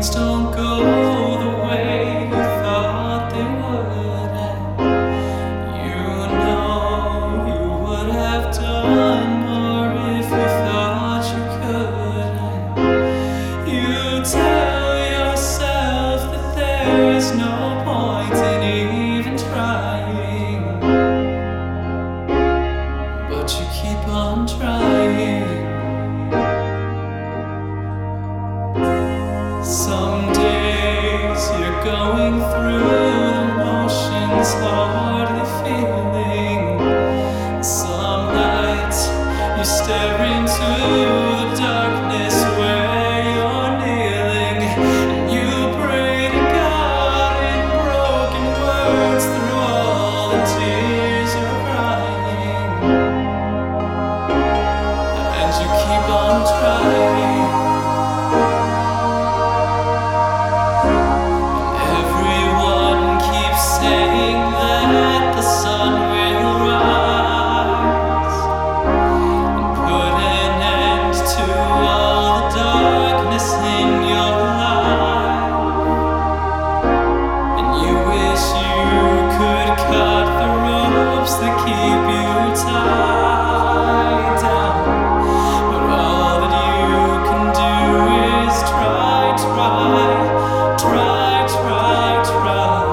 things don't go the way you thought they would, and you know you would have done more if you thought you could, and you tell yourself that there's no point in even trying, but you keep on trying. Some days you're going through the motions, hardly feeling. Some nights you stare into the darkness where you're kneeling, and you pray to God in broken words through all the tears you're crying, and you keep on trying. That keep you tied down, but all that you can do is try, try, try, try, try.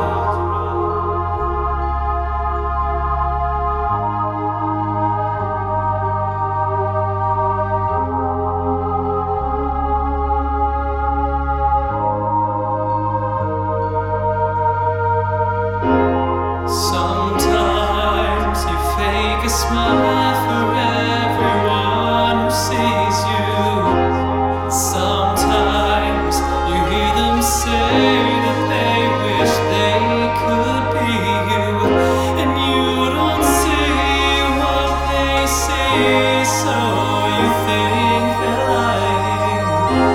Fake a smile for everyone who sees you. Sometimes you hear them say that they wish they could be you, and you don't see what they see, so you think they're lying,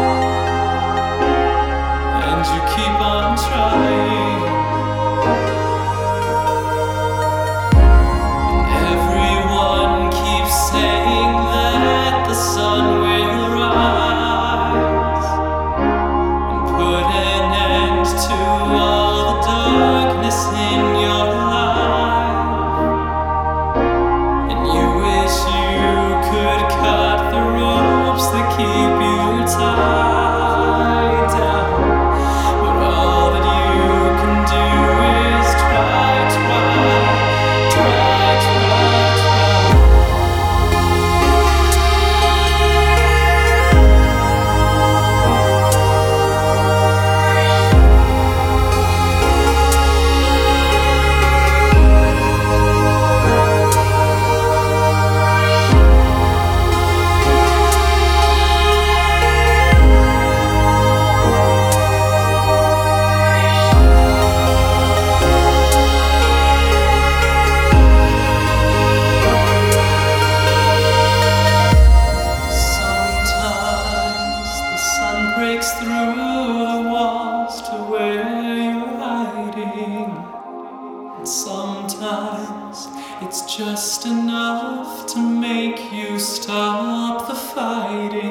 and you keep on trying. Saying that the sun will rise and put an end to all the darkness in your life, and you wish you could cut the ropes that keep you tied down, but all that you can do is try, try, try, try, try. Breaks through the walls to where you're hiding, and sometimes it's just enough to make you stop the fighting.